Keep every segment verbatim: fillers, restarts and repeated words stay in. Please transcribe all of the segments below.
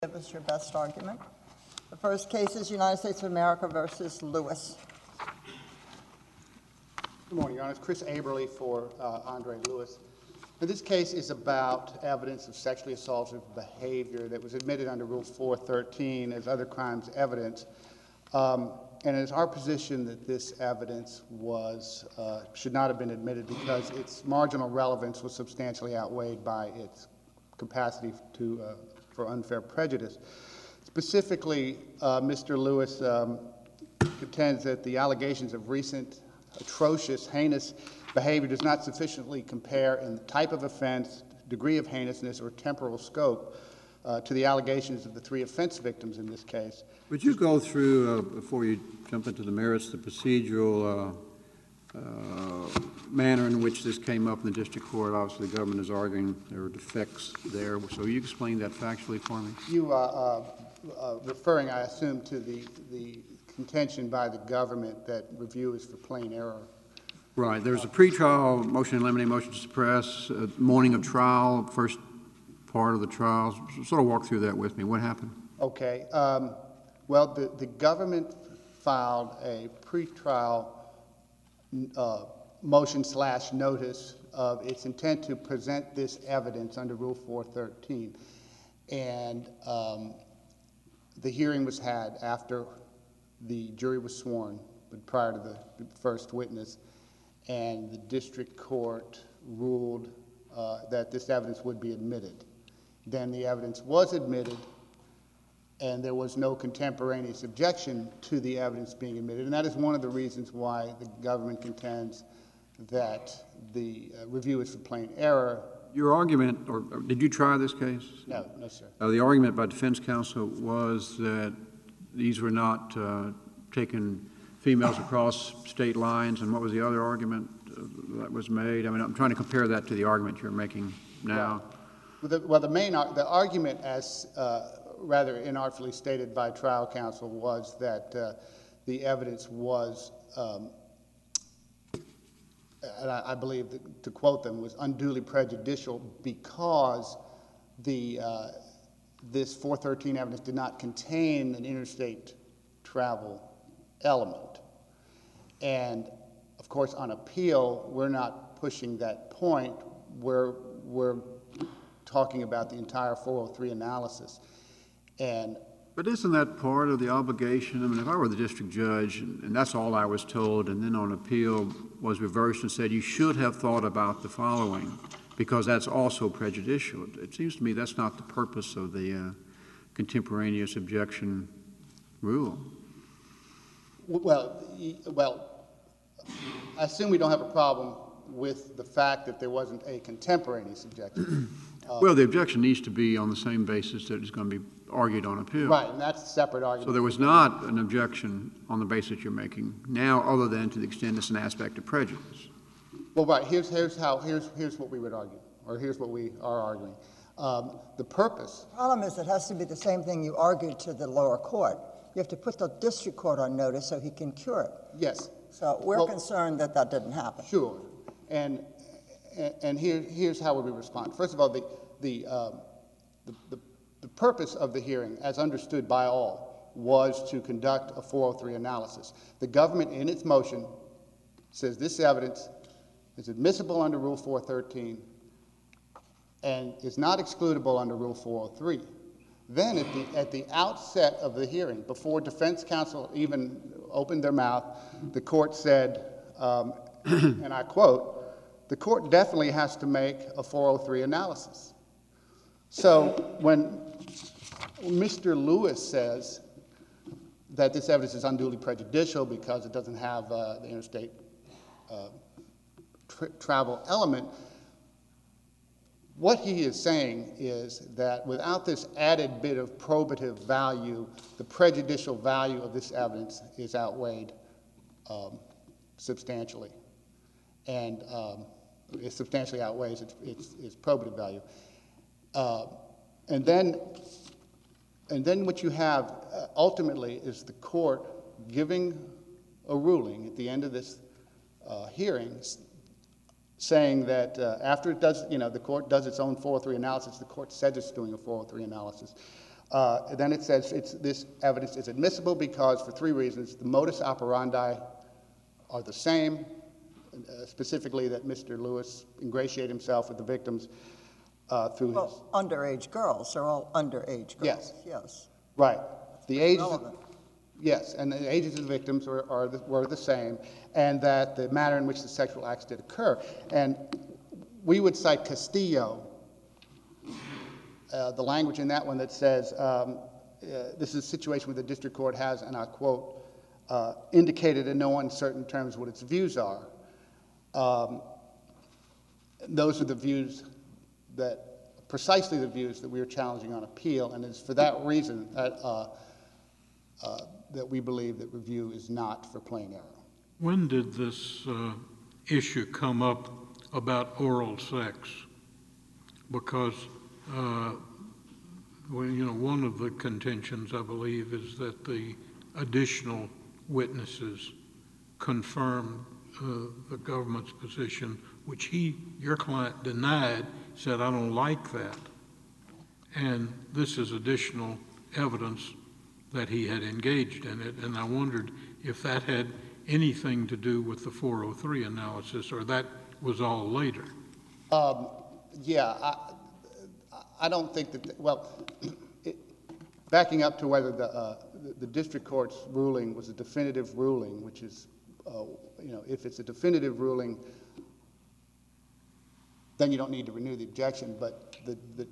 Give us your best argument. The first case is United States of America versus Lewis. Good morning, Your Honor. It's Chris Aberle for uh, Andre Lewis. Now, this case is about evidence of sexually assaultive behavior that was admitted under Rule four thirteen as other crimes evidence. Um, and it's our position that this evidence was uh, should not have been admitted because its marginal relevance was substantially outweighed by its capacity to uh, for unfair prejudice. Specifically, uh, Mister Lewis um, contends that the allegations of recent atrocious, heinous behavior does not sufficiently compare in type of offense, degree of heinousness, or temporal scope uh, to the allegations of the three offense victims in this case. Would you go through, uh, before you jump into the merits, the procedural uh, uh, manner in which this came up in the district court? Obviously, the government is arguing there were defects there. So you explain that factually for me? You are uh, uh, referring, I assume, to the, the contention by the government that review is for plain error. Right. There's a pretrial motion in limine, motion to suppress, uh, morning of trial, first part of the trial. Sort of walk through that with me. What happened? Okay. Um, well, the, the government filed a pretrial uh, motion slash notice of its intent to present this evidence under Rule four thirteen. And um, the hearing was had after the jury was sworn, but prior to the first witness, and the district court ruled uh, that this evidence would be admitted. Then the evidence was admitted, and there was no contemporaneous objection to the evidence being admitted, and that is one of the reasons why the government contends that the uh, review is for plain error. Your argument, or, or did you try this case? No, no, sir. Uh, the argument by defense counsel was that these were not uh, taking females across state lines, and what was the other argument uh, that was made? I mean, I'm trying to compare that to the argument you're making now. Right. Well, the, well, the main the argument, as uh, rather inartfully stated by trial counsel, was that uh, the evidence was, um, and I, I believe, that, to quote them, was unduly prejudicial because the uh, this four thirteen evidence did not contain an interstate travel element. And of course, on appeal, we're not pushing that point. We're, we're talking about the entire four oh three analysis. And but isn't that part of the obligation? I mean, if I were the district judge, and, and that's all I was told, and then on appeal was reversed and said you should have thought about the following, because that's also prejudicial. It seems to me that's not the purpose of the uh, contemporaneous objection rule. Well, well, I assume we don't have a problem with the fact that there wasn't a contemporaneous objection. uh, well, the objection needs to be on the same basis that it's going to be argued on appeal. Right, and that's a separate argument. So there was not an objection on the basis you're making now, other than to the extent it's an aspect of prejudice. Well, right. Here's here's how here's here's what we would argue, or here's what we are arguing. Um, the purpose. The problem is it has to be the same thing you argued to the lower court. You have to put the district court on notice so he can cure it. Yes. So we're well, concerned that that didn't happen. Sure. And and, and here here's how we respond. First of all, the the, um, the the the purpose of the hearing, as understood by all, was to conduct a four oh three analysis. The government, in its motion, says this evidence is admissible under Rule four thirteen and is not excludable under Rule four oh three. Then at the, at the outset of the hearing, before defense counsel even opened their mouth, the court said, um, and I quote, the court definitely has to make a four oh three analysis. So when Mister Lewis says that this evidence is unduly prejudicial because it doesn't have uh, the interstate uh, tra travel element, what he is saying is that without this added bit of probative value, the prejudicial value of this evidence is outweighed um, substantially. And um, it substantially outweighs its, its, its probative value. Uh, and then and then what you have uh, ultimately is the court giving a ruling at the end of this uh, hearing saying that uh, after it does, you know, the court does its own four oh three analysis, the court says it's doing a four oh three analysis. Uh, then it says it's, this evidence is admissible because, for three reasons, the modus operandi are the same, uh, specifically that Mister Lewis ingratiated himself with the victims uh, through his... Well, underage girls, they're all underage girls. Yes. Yes. Right. The ages... Relevant. Yes, and the ages of the victims are, are the, were the same, and that the manner in which the sexual acts did occur. And we would cite Castillo, uh, the language in that one that says, um, uh, this is a situation where the district court has, and I quote, uh, indicated in no uncertain terms what its views are. Um, those are the views that, precisely the views that we are challenging on appeal, and it's for that reason that uh, uh, that we believe that review is not for plain error. When did this uh, issue come up about oral sex? Because, uh, well, you know, one of the contentions, I believe, is that the additional witnesses confirmed uh, the government's position, which he, your client, denied, said, I don't like that. And this is additional evidence that he had engaged in it, and I wondered if that had anything to do with the four oh three analysis, or that was all later. Um, yeah, I, I don't think that, well, it, backing up to whether the, uh, the, the district court's ruling was a definitive ruling, which is, uh, you know, if it's a definitive ruling, then you don't need to renew the objection, but the, the,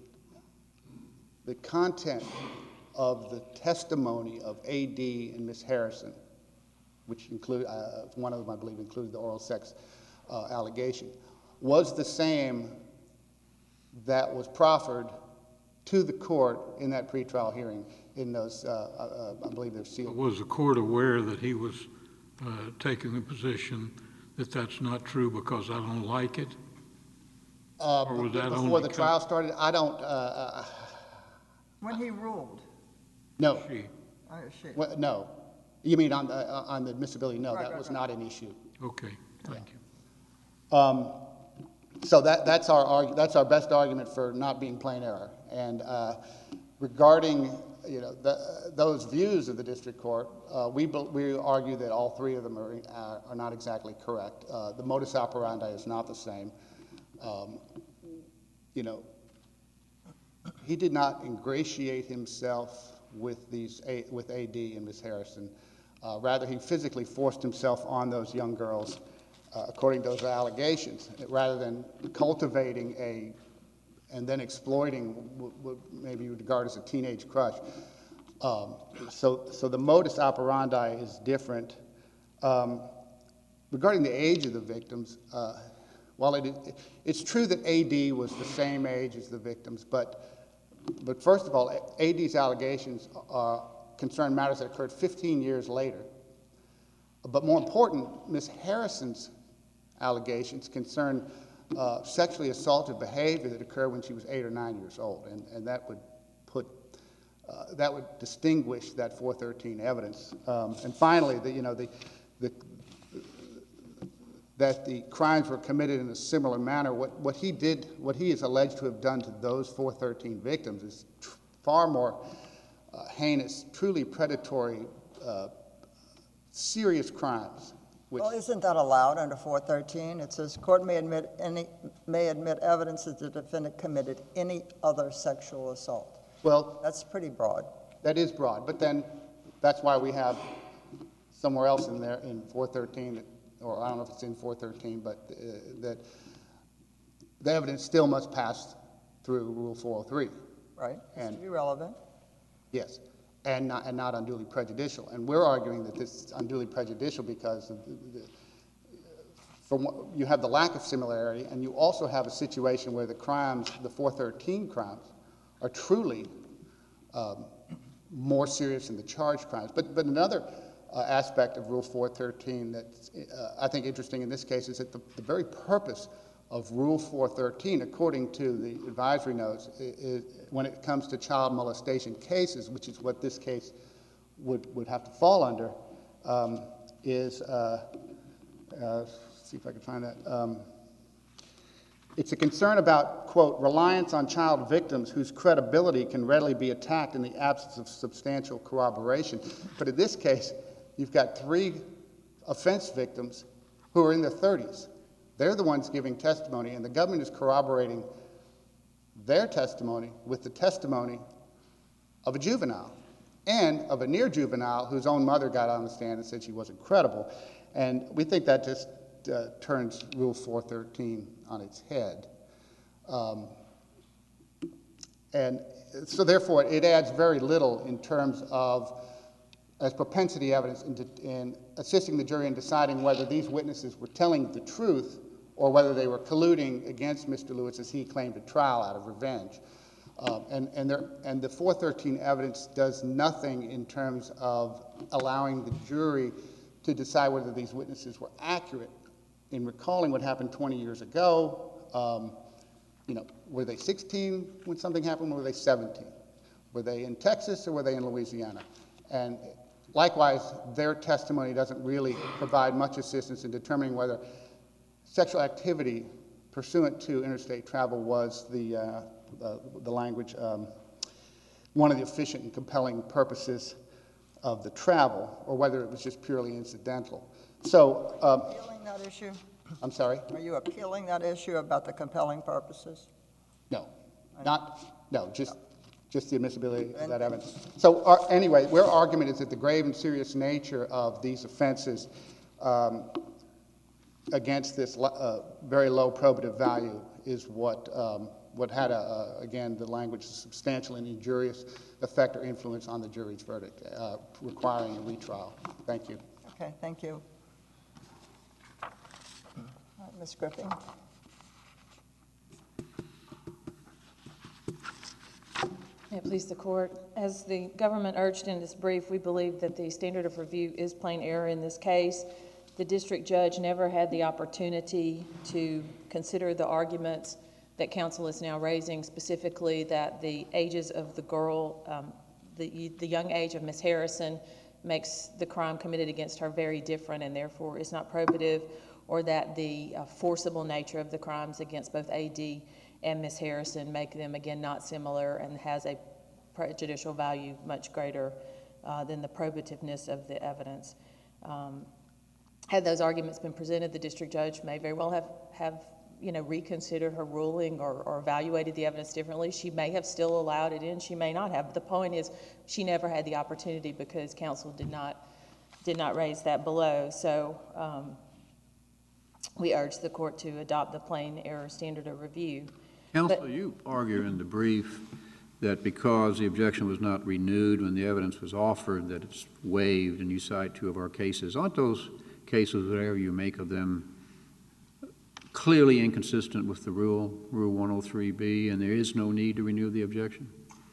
the content of the testimony of A D and Miz Harrison, which include, uh, one of them I believe included the oral sex uh, allegation, was the same that was proffered to the court in that pretrial hearing in those, uh, uh, I believe they're sealed. Was the court aware that he was uh, taking the position that that's not true because I don't like it? Uh, Or was that before only the co- trial started, I don't, uh, uh, When he ruled, no, She, oh, shit. well, no. You mean on the, uh, on the admissibility? No, Right, that right, was right. not an issue. okay, thank you. Um, so that, that's, our argu- that's our best argument for not being plain error. And uh, regarding you know, the, those views of the district court, uh, we, we argue that all three of them are, uh, are not exactly correct. Uh, the modus operandi is not the same. Um, you know, he did not ingratiate himself with, these, A, with A D and Miz Harrison. Uh, rather, he physically forced himself on those young girls, uh, according to those allegations, rather than cultivating a, and then exploiting what maybe you would regard as a teenage crush. Um, so, so the modus operandi is different. Um, regarding the age of the victims, uh, while it, it's true that A D was the same age as the victims, but, but first of all, A D's allegations uh, concern matters that occurred fifteen years later. But more important, Miz Harrison's allegations concern uh, sexually assaultive behavior that occurred when she was eight or nine years old, and, and that would put, uh, that would distinguish that four thirteen evidence. Um, and finally, the, you know, the, the, that the crimes were committed in a similar manner. What, what he did, what he is alleged to have done to those four thirteen victims is tr far more uh, heinous, truly predatory, uh, serious crimes. Which, Well, isn't that allowed under four thirteen? It says, court may admit any, may admit evidence that the defendant committed any other sexual assault. well, That's pretty broad. that is broad, but then that's why we have somewhere else in there in four thirteen, that, or I don't know if it's in four thirteen, but uh, that the evidence still must pass through Rule four oh three. Right? It's And- to be relevant. Yes, and not, and not unduly prejudicial. And we're arguing that this is unduly prejudicial because of the, the, from what, you have the lack of similarity, and you also have a situation where the crimes, the four thirteen crimes, are truly um, more serious than the charged crimes. But, but another uh, aspect of Rule four thirteen that's, uh, I think, interesting in this case is that the, the very purpose of Rule four thirteen, according to the advisory notes, is, when it comes to child molestation cases, which is what this case would, would have to fall under, um, is, uh, uh, see if I can find that, um, It's a concern about, quote, reliance on child victims whose credibility can readily be attacked in the absence of substantial corroboration. But in this case, you've got three offense victims who are in their thirties. They're the ones giving testimony, and the government is corroborating their testimony with the testimony of a juvenile and of a near juvenile whose own mother got on the stand and said she wasn't credible. And we think that just uh, turns Rule four thirteen on its head. Um, and so therefore, it adds very little in terms of as propensity evidence in, in assisting the jury in deciding whether these witnesses were telling the truth or whether they were colluding against Mister Lewis as he claimed at trial out of revenge. Um, and, and, there, and the four thirteen evidence does nothing in terms of allowing the jury to decide whether these witnesses were accurate in recalling what happened twenty years ago. Um, you know, were they sixteen when something happened, or were they seventeen? Were they in Texas or were they in Louisiana? And likewise, their testimony doesn't really provide much assistance in determining whether sexual activity pursuant to interstate travel was the, uh, the, the language, um, one of the efficient and compelling purposes of the travel, or whether it was just purely incidental. So, um, Appealing that issue? I'm sorry? Are you appealing that issue about the compelling purposes? No, not, no, just, just the admissibility of that evidence. So our, anyway, their argument is that the grave and serious nature of these offenses um, against this uh, very low probative value is what, um, what had, a, a, again, the language substantial and injurious effect or influence on the jury's verdict, uh, requiring a retrial. Thank you. Okay, thank you. All right, Miz Griffin. May it please the court. As the government urged in this brief, we believe that the standard of review is plain error in this case. The district judge never had the opportunity to consider the arguments that counsel is now raising, specifically that the ages of the girl, um, the, the young age of Miz Harrison makes the crime committed against her very different and therefore is not probative, or that the uh, forcible nature of the crimes against both A D and Miz Harrison make them, again, not similar and has a prejudicial value much greater uh, than the probativeness of the evidence. Um, had those arguments been presented, the district judge may very well have, have you know, reconsidered her ruling or, or evaluated the evidence differently. She may have still allowed it in, she may not have. But the point is, she never had the opportunity because counsel did not, did not raise that below. So um, we urge the court to adopt the plain error standard of review. Counsel, But, you argue in the brief that because the objection was not renewed when the evidence was offered, that it's waived, and you cite two of our cases. Aren't those cases, whatever you make of them, clearly inconsistent with the rule, Rule one oh three B, and there is no need to renew the objection?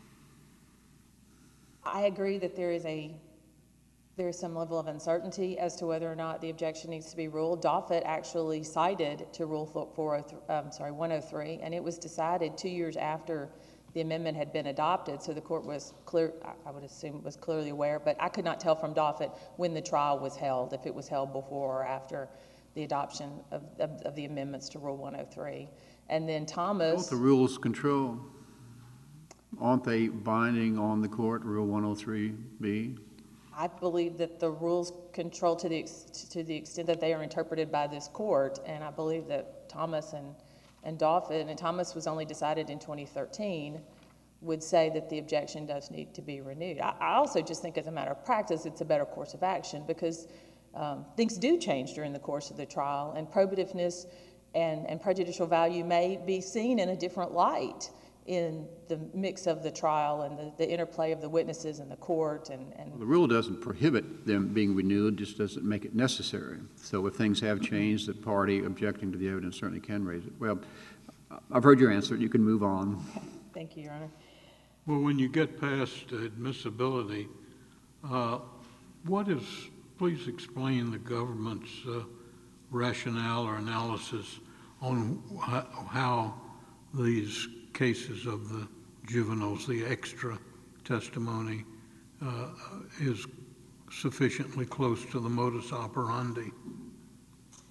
I agree that there is a there is some level of uncertainty as to whether or not the objection needs to be ruled. Doffett actually cited to Rule four oh three, um, sorry, one oh three, and it was decided two years after the amendment had been adopted, so the court was clear, I would assume was clearly aware, but I could not tell from Doffett when the trial was held, if it was held before or after the adoption of, of, of the amendments to Rule one oh three. And then Thomas... Don't the rules control? Aren't they binding on the court, Rule one oh three B? I believe that the rules control to the, ex to the extent that they are interpreted by this court, and I believe that Thomas and, and Doffett, and Thomas was only decided in twenty thirteen, would say that the objection does need to be renewed. I, I also just think as a matter of practice, it's a better course of action because um, things do change during the course of the trial, and probativeness and, and prejudicial value may be seen in a different light in the mix of the trial and the, the interplay of the witnesses and the court. And, and Well, the rule doesn't prohibit them being renewed, just doesn't make it necessary. So if things have changed, the party objecting to the evidence certainly can raise it. Well, I've heard your answer. You can move on. Thank you, Your Honor. Well, when you get past admissibility, uh, what is, please explain the government's uh, rationale or analysis on wh how these cases of the juveniles, the extra testimony, uh, is sufficiently close to the modus operandi?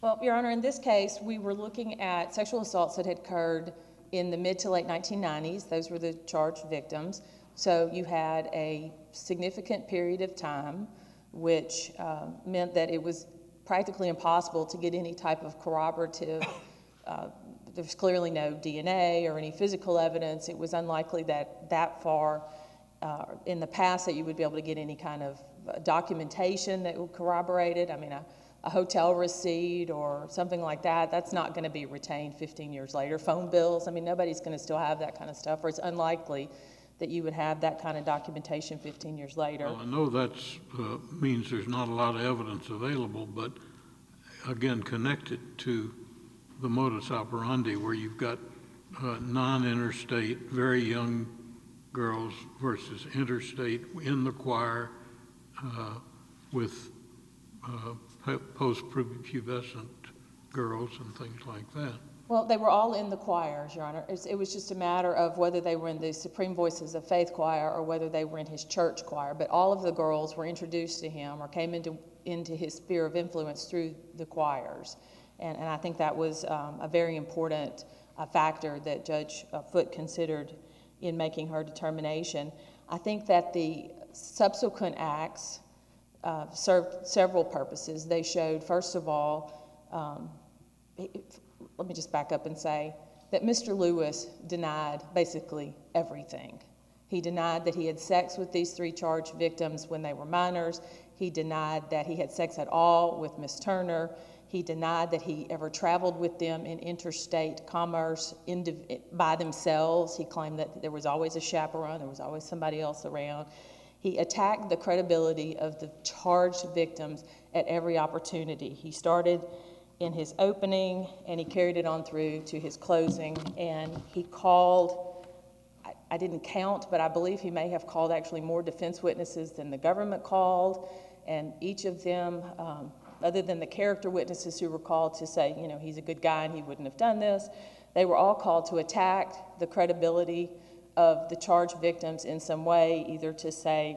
Well, Your Honor, in this case, we were looking at sexual assaults that had occurred in the mid to late nineteen nineties. Those were the charged victims. So you had a significant period of time, which uh, meant that it was practically impossible to get any type of corroborative. Uh, there's clearly no D N A or any physical evidence. It was unlikely that that far uh, in the past that you would be able to get any kind of documentation that would corroborate it. I mean, a, a hotel receipt or something like that, that's not going to be retained fifteen years later. Phone bills, I mean, nobody's going to still have that kind of stuff, or it's unlikely that you would have that kind of documentation fifteen years later. Well, I know that uh, means there's not a lot of evidence available, but again, connected to the modus operandi where you've got uh, non-interstate, very young girls versus interstate in the choir uh, with uh, post-pubescent girls and things like that. Well, they were all in the choirs, Your Honor. It's, it was just a matter of whether they were in the Supreme Voices of Faith choir or whether they were in his church choir. But all of the girls were introduced to him or came into, into his sphere of influence through the choirs. And, and I think that was um, a very important uh, factor that Judge uh, Foote considered in making her determination. I think that the subsequent acts uh, served several purposes. They showed, first of all, um, it, let me just back up and say that Mister Lewis denied basically everything. He denied that he had sex with these three charged victims when they were minors. He denied that he had sex at all with Miss Turner. He denied that he ever traveled with them in interstate commerce by themselves. He claimed that there was always a chaperone, there was always somebody else around. He attacked the credibility of the charged victims at every opportunity. He started in his opening, and he carried it on through to his closing, and he called, I, I didn't count, but I believe he may have called actually more defense witnesses than the government called, and each of them, um, other than the character witnesses who were called to say, you know, he's a good guy and he wouldn't have done this, they were all called to attack the credibility of the charged victims in some way, either to say,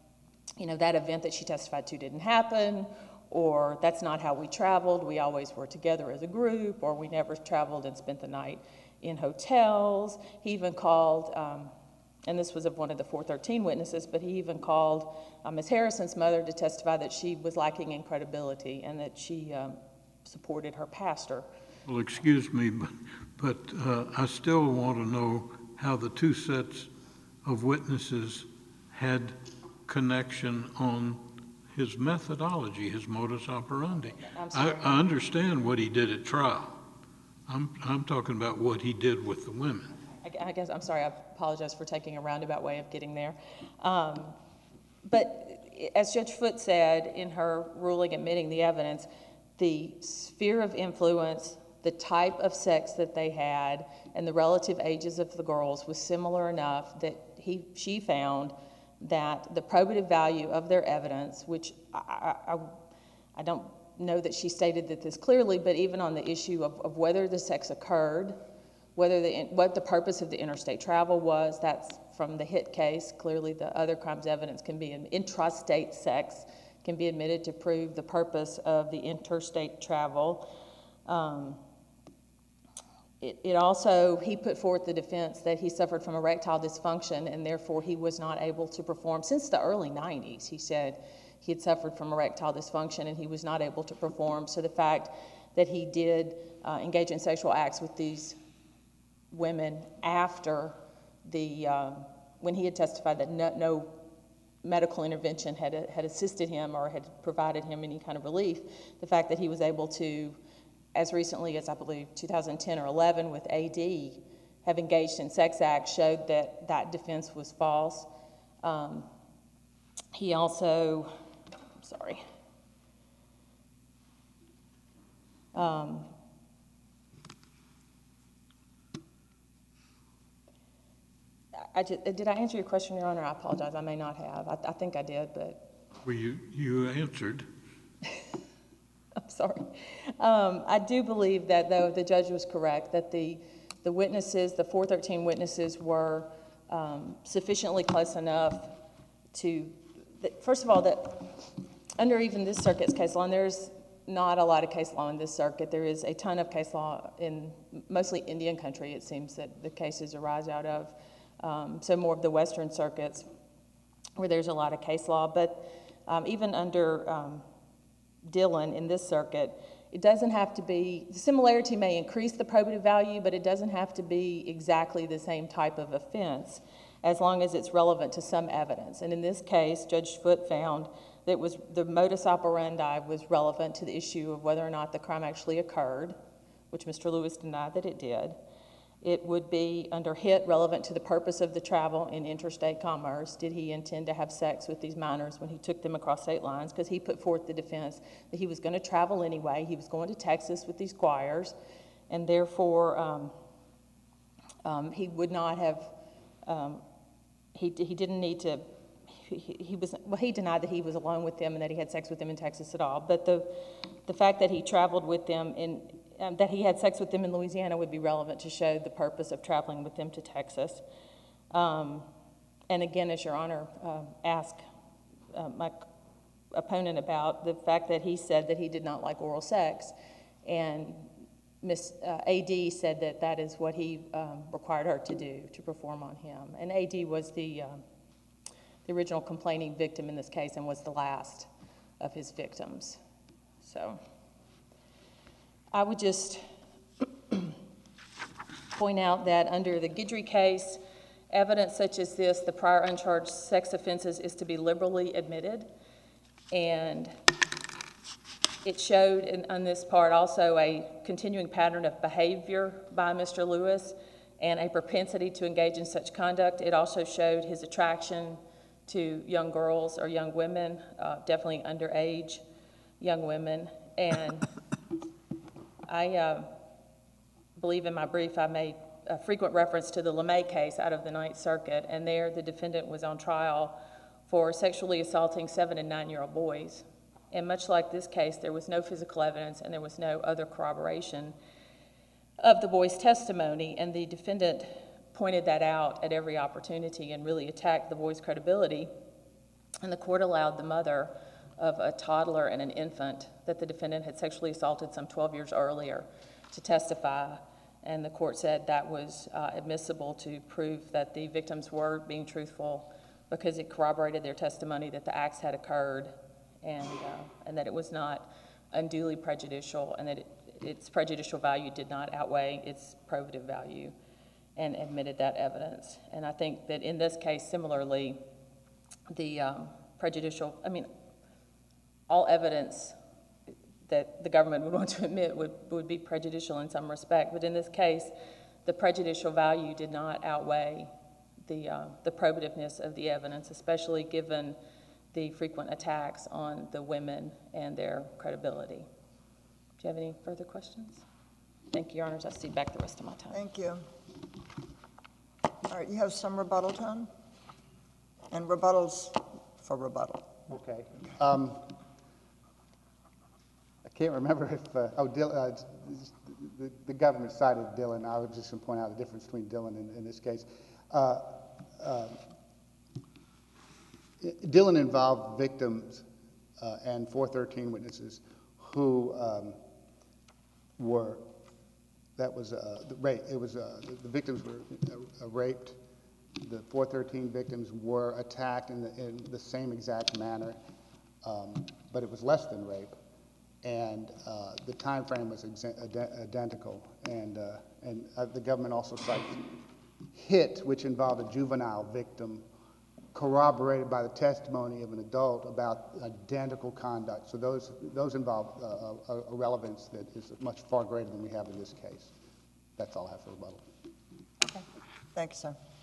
you know, that event that she testified to didn't happen, or that's not how we traveled, we always were together as a group, or we never traveled and spent the night in hotels. He even called, um, and this was of one of the four thirteen witnesses, but he even called uh, Miz Harrison's mother to testify that she was lacking in credibility and that she um, supported her pastor. Well, excuse me, but, but uh, I still want to know how the two sets of witnesses had connection on his methodology, his modus operandi. I, I understand what he did at trial. I'm, I'm talking about what he did with the women. I, I guess, I'm sorry, I apologize for taking a roundabout way of getting there. Um, but as Judge Foote said in her ruling admitting the evidence, the sphere of influence, the type of sex that they had, and the relative ages of the girls was similar enough that he, she found that the probative value of their evidence, which I, I, I don't know that she stated that this clearly, but even on the issue of, of whether the sex occurred, whether the, what the purpose of the interstate travel was, that's from the Hitt case. Clearly the other crimes evidence can be in intrastate sex, can be admitted to prove the purpose of the interstate travel. Um, It, it also, he put forth the defense that he suffered from erectile dysfunction and therefore he was not able to perform. Since the early nineties, he said he had suffered from erectile dysfunction and he was not able to perform. So the fact that he did uh, engage in sexual acts with these women after the, uh, when he had testified that no, no medical intervention had, had assisted him or had provided him any kind of relief, the fact that he was able to, as recently as I believe two thousand ten or eleven with A D, have engaged in sex acts showed that that defense was false. Um, he also, I'm sorry, um, I just, did I answer your question, Your Honor? I apologize. I may not have. I, I think I did, but. Well, you, you answered. I'm sorry. Um, I do believe that, though, the judge was correct, that the, the witnesses, the four thirteen witnesses were um, sufficiently close enough to, that, first of all, that under even this circuit's case law, there's not a lot of case law in this circuit. There is a ton of case law in mostly Indian country, it seems, that the cases arise out of. Um, so more of the Western circuits where there's a lot of case law. But um, even under um, Dillon in this circuit, it doesn't have to be, the similarity may increase the probative value, but it doesn't have to be exactly the same type of offense as long as it's relevant to some evidence. And in this case, Judge Foote found that was the modus operandi was relevant to the issue of whether or not the crime actually occurred, which Mister Lewis denied that it did. It would be under Hitt relevant to the purpose of the travel in interstate commerce. Did he intend to have sex with these minors when he took them across state lines? Because he put forth the defense that he was going to travel anyway. He was going to Texas with these squires, and therefore um, um, he would not have, um, he, he didn't need to, he, he was, well, he denied that he was alone with them and that he had sex with them in Texas at all. But the, the fact that he traveled with them in, Um, that he had sex with them in Louisiana would be relevant to show the purpose of traveling with them to Texas. Um, and again, as Your Honor uh, asked uh, my opponent about the fact that he said that he did not like oral sex, and Miss Uh, A D said that that is what he um, required her to do, to perform on him. And A D was the, um, the original complaining victim in this case and was the last of his victims. So I would just point out that under the Guidry case, evidence such as this, the prior uncharged sex offenses, is to be liberally admitted. And it showed in, on this part also a continuing pattern of behavior by Mister Lewis and a propensity to engage in such conduct. It also showed his attraction to young girls or young women, uh, definitely underage young women. And I uh, believe in my brief I made a frequent reference to the LeMay case out of the Ninth Circuit, and there the defendant was on trial for sexually assaulting seven and nine-year-old boys. And much like this case, there was no physical evidence and there was no other corroboration of the boy's testimony, and the defendant pointed that out at every opportunity and really attacked the boy's credibility. And the court allowed the mother of a toddler and an infant that the defendant had sexually assaulted some twelve years earlier to testify, and the court said that was uh, admissible to prove that the victims were being truthful because it corroborated their testimony that the acts had occurred, and, uh, and that it was not unduly prejudicial, and that it, its prejudicial value did not outweigh its probative value, and admitted that evidence. And I think that in this case, similarly, the um, prejudicial, I mean, all evidence that the government would want to admit would, would be prejudicial in some respect, but in this case, the prejudicial value did not outweigh the, uh, the probativeness of the evidence, especially given the frequent attacks on the women and their credibility. Do you have any further questions? Thank you, Your Honors. I'll cede back the rest of my time. Thank you. All right, you have some rebuttal time? And rebuttals for rebuttal. Okay. Um, I can't remember if, uh, oh, Dil uh, the, the government cited Dillon. I was just going to point out the difference between Dillon and in this case. Uh, uh, Dillon involved victims uh, and four thirteen witnesses who um, were, that was uh, the rape. It was, uh, the, the victims were uh, raped. The four thirteen victims were attacked in the, in the same exact manner, um, but it was less than rape. And uh, the time frame was identical. And, uh, and uh, the government also cited Hitt, which involved a juvenile victim, corroborated by the testimony of an adult about identical conduct. So those, those involve uh, a, a relevance that is much far greater than we have in this case. That's all I have for rebuttal. Okay. Thank you, sir.